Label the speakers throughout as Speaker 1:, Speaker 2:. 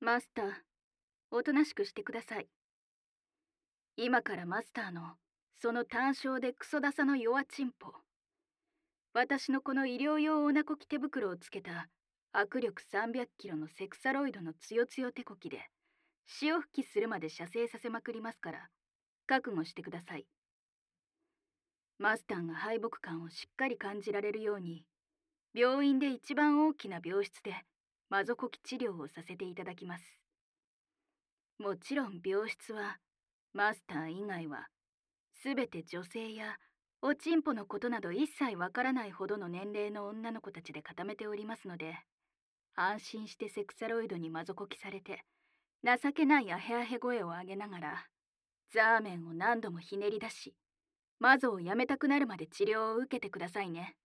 Speaker 1: マスター、おとなしくしてください。今からマスターの、その単焦でクソダサの弱チンポ。私のこの医療用オナコキ手袋をつけた握力300キロのセクサロイドのつよつよ手こきで、潮吹きするまで射精させまくりますから、覚悟してください。マスターが敗北感をしっかり感じられるように、病院で一番大きな病室でマゾコキ治療をさせていただきます。もちろん病室はマスター以外はすべて女性やおちんぽのことなど一切わからないほどの年齢の女の子たちで固めておりますので、安心してセクサロイドにマゾコキされて情けないアヘアヘ声を上げながらザーメンを何度もひねり出し、マゾをやめたくなるまで治療を受けてくださいね。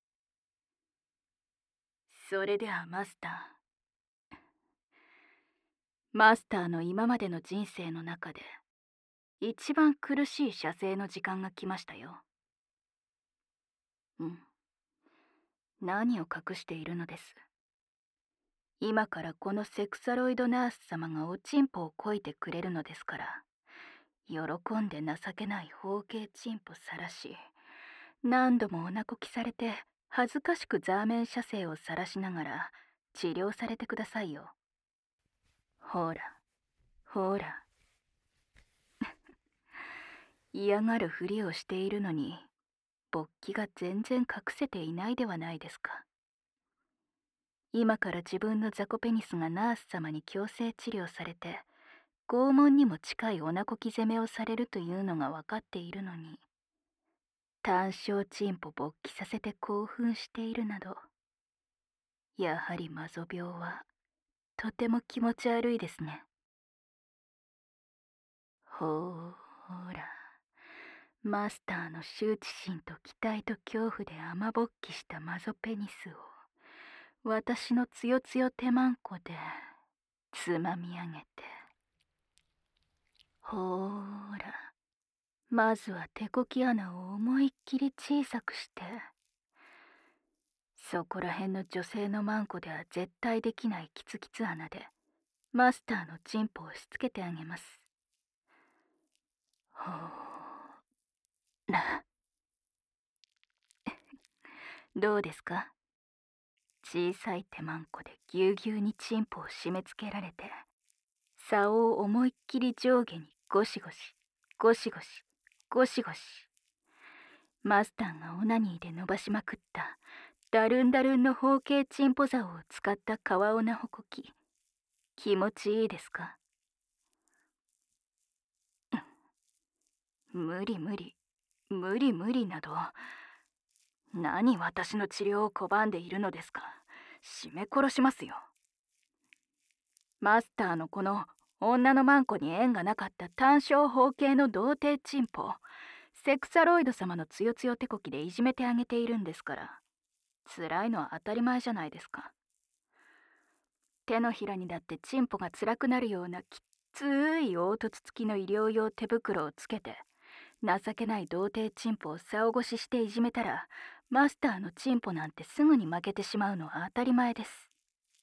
Speaker 1: それではマスター。マスターの今までの人生の中で一番苦しい射精の時間が来ましたよ。何を隠しているのです。今からこのセクサロイドナース様がおちんぽをこいてくれるのですから、喜んで情けない包茎チンポさらし、何度もおなこきされて恥ずかしくザーメン射精をさらしながら治療されてくださいよ。ほらほら嫌がるふりをしているのに勃起が全然隠せていないではないですか。今から自分のザコペニスがナース様に強制治療されて拷問にも近いおなこき攻めをされるというのが分かっているのに、単焦チンポ勃起させて興奮しているなど、やはりマゾ病はとても気持ち悪いですね。ほら、マスターの羞恥心と期待と恐怖で雨勃起したマゾペニスを私のつよつよ手マンコでつまみ上げて、ほら、まずは手こき穴を思いっきり小さくして、そこらへんの女性のマンコでは絶対できないキツキツ穴でマスターのチンポをしつけてあげます。ほらどうですか。小さい手マンコでぎゅうぎゅうにチンポを締め付けられて、竿を思いっきり上下にゴシゴシゴシゴシゴシゴシ、マスターがオナニーで伸ばしまくったダルンダルンの包茎チンポ竿を使った川オナほこき、気持ちいいですか。無理無理無理無理など、何私の治療を拒んでいるのですか。絞め殺しますよ。マスターのこの女のマンコに縁がなかった単焦包茎の童貞チンポ、セクサロイド様のつよつよ手こきでいじめてあげているんですから、辛いのは当たり前じゃないですか。手のひらにだってチンポが辛くなるようなきっつい凹凸付きの医療用手袋をつけて、情けない童貞チンポを竿越ししていじめたら、マスターのチンポなんてすぐに負けてしまうのは当たり前です。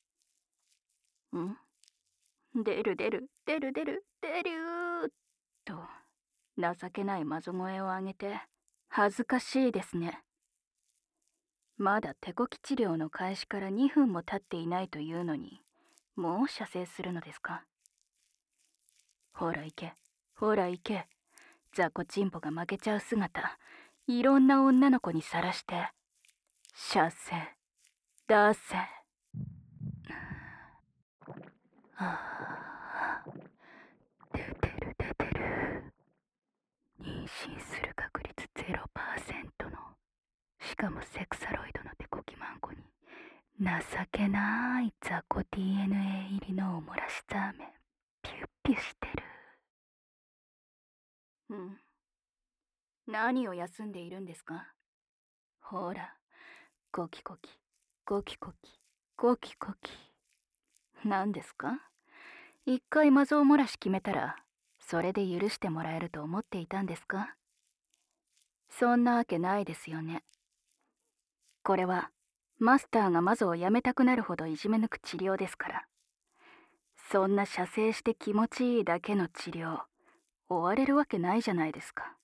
Speaker 1: 出る出る出る出る出るーと情けないマゾ声を上げて、恥ずかしいですね。まだ手こき治療の開始から2分も経っていないというのに、もう射精するのですか。ほら行けほら行け、ザコチンポが負けちゃう姿、いろんな女の子にさらして、射精出せ。出てる出てる。妊娠する確率 0% の、しかもセクサロイドの手こきマンコに情けない雑魚 DNA 入りのおもらしザーメンピュッピュしてる。何を休んでいるんですか。ほら、ゴキゴキゴキゴキゴキゴキ。何ですか。一回マゾを漏らし決めたらそれで許してもらえると思っていたんですか。そんなわけないですよね。これはマスターがマゾをやめたくなるほどいじめ抜く治療ですから。 そんな射精して気持ちいいだけの治療終われるわけないじゃないですか。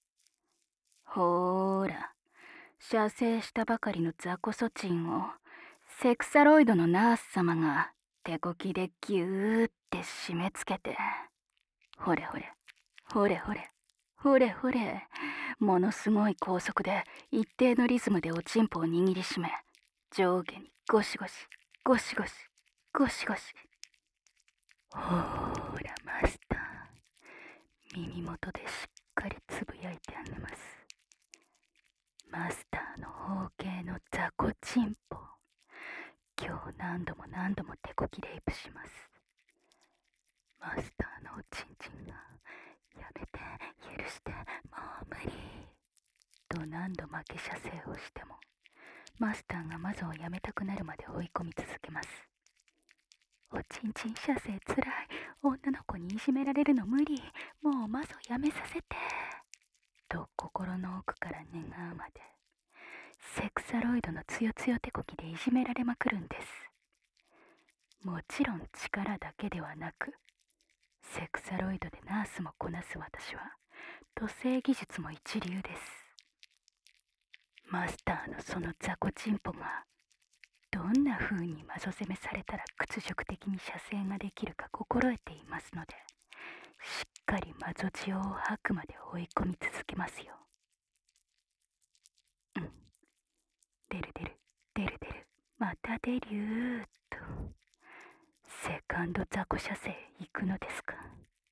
Speaker 1: ほーら、射精したばかりのザコソチンをセクサロイドのナース様が手こきでギューって締め付けて、ほれほれほれほれほれほれ、ものすごい高速で一定のリズムでおちんぽを握りしめ、上下にゴシゴシゴシゴシゴシゴシ。ほーらマスター、耳元でしっかりつぶやいてあげます。マスターの包茎のザコチンポ、今日何度も何度も手こきレイプします。マスターのおちんちんがやめて、許して、もう無理と何度負け射精をしても、マスターがマゾをやめたくなるまで追い込み続けます。おちんちん射精つらい、女の子にいじめられるの無理、もうマゾやめさせてと心の奥から願うまで、セクサロイドのつよつよ手こきでいじめられまくるんです。もちろん力だけではなく、セクサロイドでナースもこなす私は土星技術も一流です。マスターのそのザコチンポがどんな風にマゾ攻めされたら屈辱的に射精ができるか心得ていますので、しっかりマゾ血を吐くまで追い込み続けますよ。出る出る出る出る、また出るーっと。セカンドザコ射精行くのですか。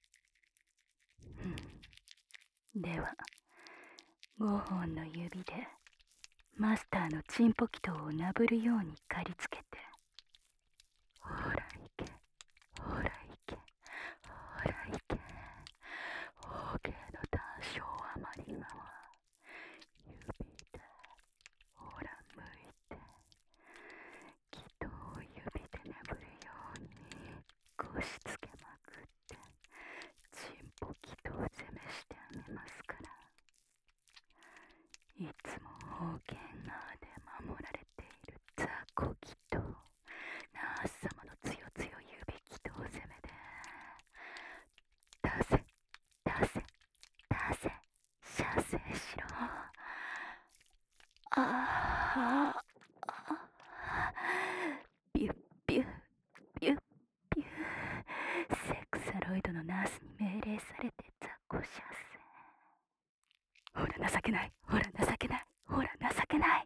Speaker 1: では5本の指でマスターのチンポキトをなぶるように刈りつけて、ほらいけほらいけほらいけ、包茎の短所余り側、指でほら向いて、気筒を指でねぶるように押しつけまくってチンポキ筒攻めしてあげますから。いつも方言側で守られているザコキとナース様のつよつよ指キと攻めで、出せ出せ出せ射精しろ。ああ、ビュッビュッビュッビュッ、セクサロイドのナースに命令されてザコ射精。ほら情けない、ほら情けない、ほら情けない。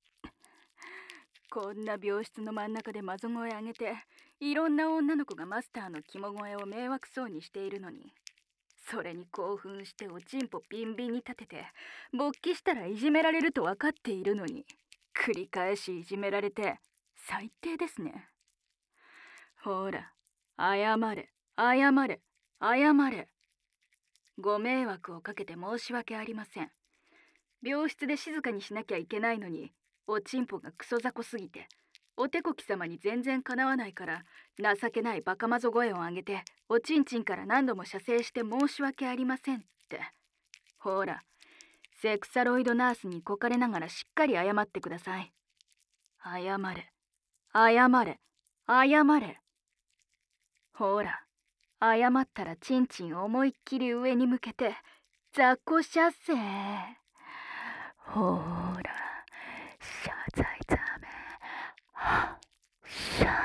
Speaker 1: こんな病室の真ん中でマゾ声上げて、いろんな女の子がマスターの肝声を迷惑そうにしているのに、それに興奮しておちんぽビンビンに立てて勃起したらいじめられると分かっているのに、繰り返しいじめられて最低ですね。ほら謝れ謝れ謝れ。ご迷惑をかけて申し訳ありません。病室で静かにしなきゃいけないのに、おちんぽがクソ雑魚すぎてお手こき様に全然かなわないから、情けないバカマゾ声を上げておちんちんから何度も射精して申し訳ありませんって。ほらセクサロイドナースにこかれながらしっかり謝ってください。謝れ謝れ謝れ。ほら謝ったらチンチン思いっきり上に向けて雑魚射精。ほら謝罪ザメ、はっしゃ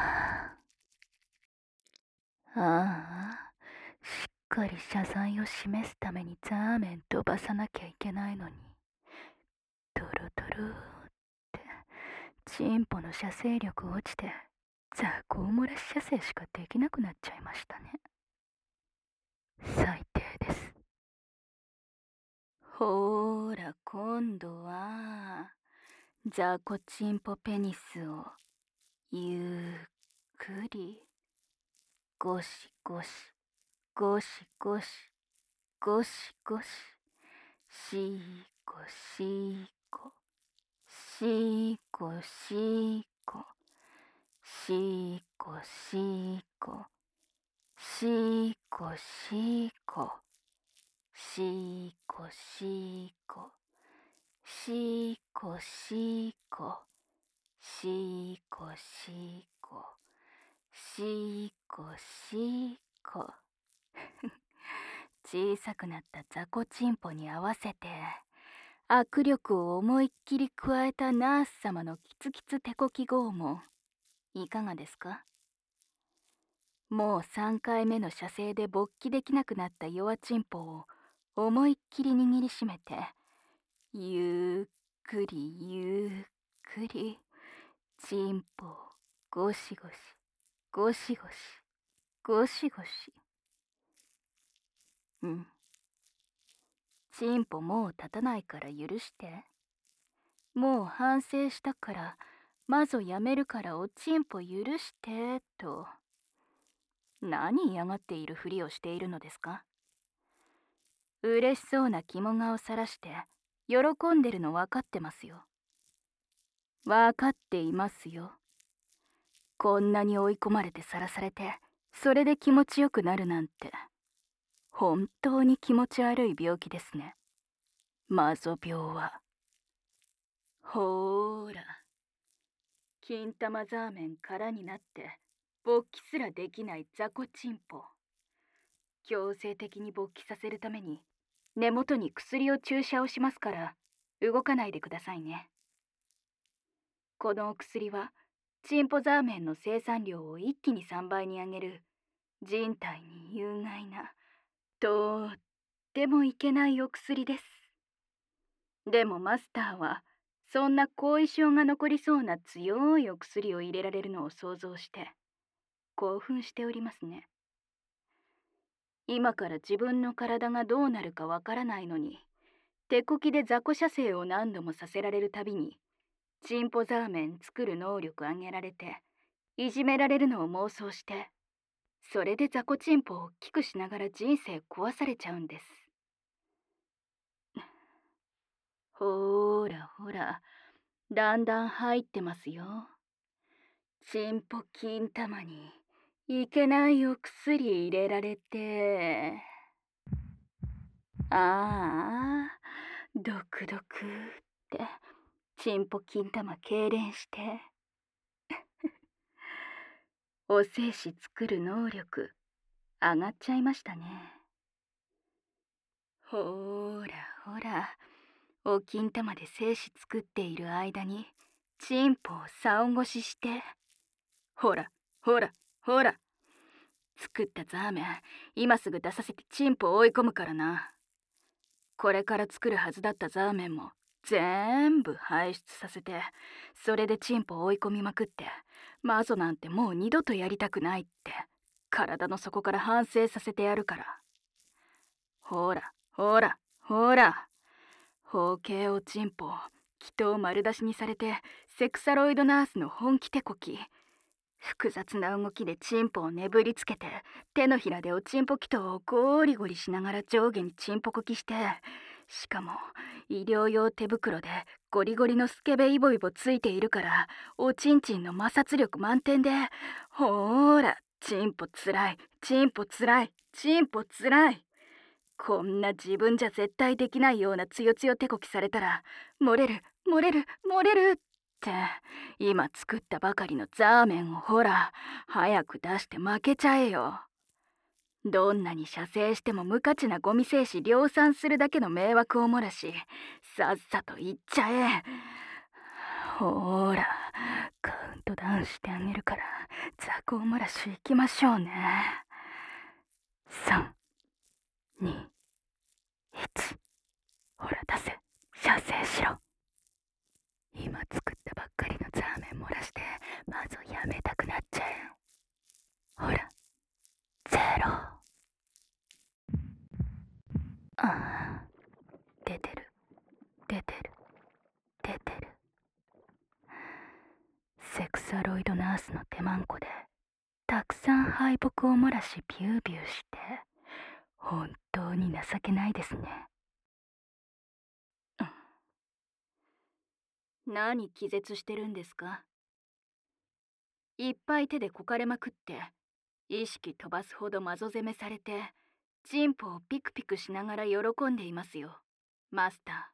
Speaker 1: ー。ああ、しっかり謝罪を示すためにザーメン飛ばさなきゃいけないのに、ドロドロってチンポの射精力落ちて雑魚漏らし射精しかできなくなっちゃいましたね。最低です。ほーら今度はザコチンポペニスをゆっくりゴシゴシゴシゴシゴシゴシ、シーコシーコシーコシーコシーコシーコシーコシーコシーコシーコシーコシーコシーコシーコしーこしーこ。小さくなった雑魚チンポに合わせて握力を思いっきり加えたナース様のキツキツ手こき拷問、いかがですか？もう3回目の射精で勃起できなくなった弱チンポを思いっきり握りしめて、ゆっくりゆっくりチンポをゴシゴシゴシゴシゴシゴシ。チンポもう立たないから許して。もう反省したからまずやめるからおちんぽ許してと。何嫌がっているふりをしているのですか？嬉しそうな肝顔さらして喜んでるの分かってますよ。分かっていますよ。こんなに追い込まれてさらされてそれで気持ちよくなるなんて本当に気持ち悪い病気ですね、マゾ病は。ほーら、金玉ザーメン空になって勃起すらできない雑魚チンポ。強制的に勃起させるために根元に薬を注射をしますから動かないでくださいね。このお薬はチンポザーメンの生産量を一気に3倍に上げる人体に有害なとってもいけないお薬です。でもマスターはそんな後遺症が残りそうな強いお薬を入れられるのを想像して興奮しておりますね。今から自分の体がどうなるかわからないのに手こきで雑魚射精を何度もさせられるたびにチンポザーメン作る能力上げられていじめられるのを妄想して、それで雑魚チンポを大きくしながら人生壊されちゃうんです。ほーらほら、だんだん入ってますよ。チンポ金玉にいけないお薬入れられて、ああ、ドクドクってチンポ金玉痙攣してお精子作る能力上がっちゃいましたね。ほーらほら、お金玉で精子作っている間にチンポを竿越しして、ほらほらほら、作ったザーメン今すぐ出させてチンポを追い込むからな。これから作るはずだったザーメンも全部排出させて、それでチンポを追い込みまくって、マゾなんてもう二度とやりたくないって体の底から反省させてやるから。ほらほらほら、包茎おちんぽ気筒丸出しにされてセクサロイドナースの本気手こき、複雑な動きでチンポをねぶりつけて手のひらでおちんぽ気筒をゴリゴリしながら上下にチンポこきして、しかも医療用手袋でゴリゴリのスケベイボイボついているからおちんちんの摩擦力満点で、ほーらチンポつらいチンポつらいチンポつらい。こんな自分じゃ絶対できないようなつよつよ手こきされたら漏れる漏れる漏れるって、今作ったばかりのザーメンをほら早く出して負けちゃえよ。どんなに射精しても無価値なゴミ精子量産するだけの迷惑を漏らし、さっさといっちゃえ。ほーら、カウントダウンしてあげるから雑魚漏らし行きましょうね。3、2、1、ほら出せ、射精しろ。今作ったばっかりのザーメン漏らしてまずやめたくなっちゃえ。ほら、ゼロ。ああ、出てる出てる出てる。セクサロイドナースの手マンコでたくさん敗北を漏らしビュービューして本当に情けないですね。何気絶してるんですか？いっぱい手でこかれまくって意識飛ばすほどマゾ攻めされてチンポをピクピクしながら喜んでいますよ、マスタ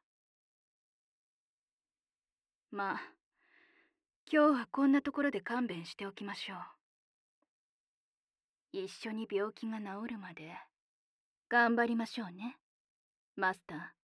Speaker 1: ー。まあ今日はこんなところで勘弁しておきましょう。 一緒に病気が治るまで頑張りましょうね、マスター。